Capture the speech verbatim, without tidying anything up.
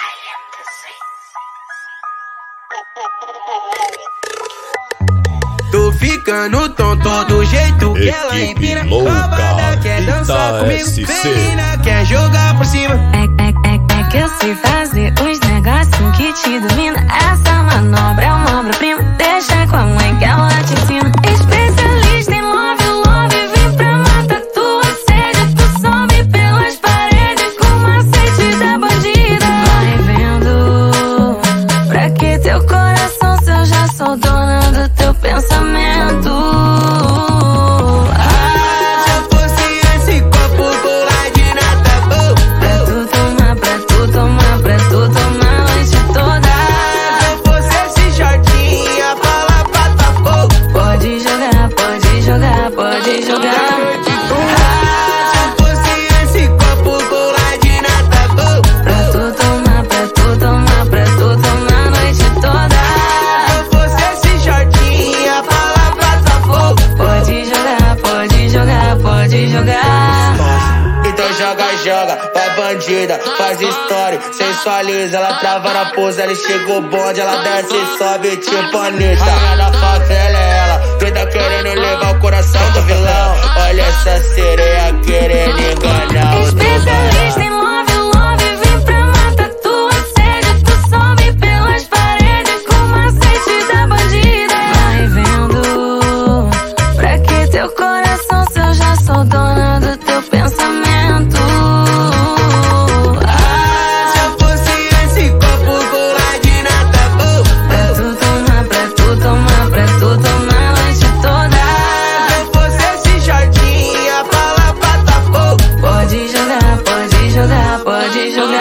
Tô ficando tonto do jeito que ela empina. Roubada, quer dançar comigo, menina, quer jogar por cima. É, é, é, é que eu sei fazer os negocinhos que te domina. Essa manobra é uma obra-prima. Deixa com a mãe que ela te ensina. Especialista em love, love, vem pra matar tua sede. Tu sobe pelas paredes com macete da bandida. Vai vendo, pra que teu coração se eu já sou dona do teu pensamento. Ah, se eu fosse esse copo coladinho na tua boca, Pra tu tomar, pra tu tomar, pra tu tomar a noite toda. ah, se eu fosse esse shortinho, ia falar pra tua boca. Pode jogar, pode jogar, pode jogar. Ah, se eu fosse esse copo coladinho na tua boca, Pra tu tomar, pra tu tomar, pra tu tomar a noite toda. ah, se eu fosse esse shortinho, ia falar pra tua boca. Pode jogar, pode jogar, pode jogar. Então joga, joga, vai bandida, faz história, sensualiza, ela trava na pose, ela chegou bonde, ela desce e sobe tipo Anitta. Rainha da favela é ela, quem tá querendo levar o coração do vilão. Olha essa sereia querendo enganar o Especialista em love, love, vem pra matar tua sede. Tu sobe pelas paredes com macete da bandida. Vai vendo, pra que teu coração se eu já sou dona do teu pensamento. Ah, se eu fosse esse copo coladinho na tua boca, Pra tu tomar, pra tu tomar, pra tu tomar a noite toda. ah, se eu fosse esse shortinho, ia falar pra tua boca. Pode jogar, pode jogar, pode jogar.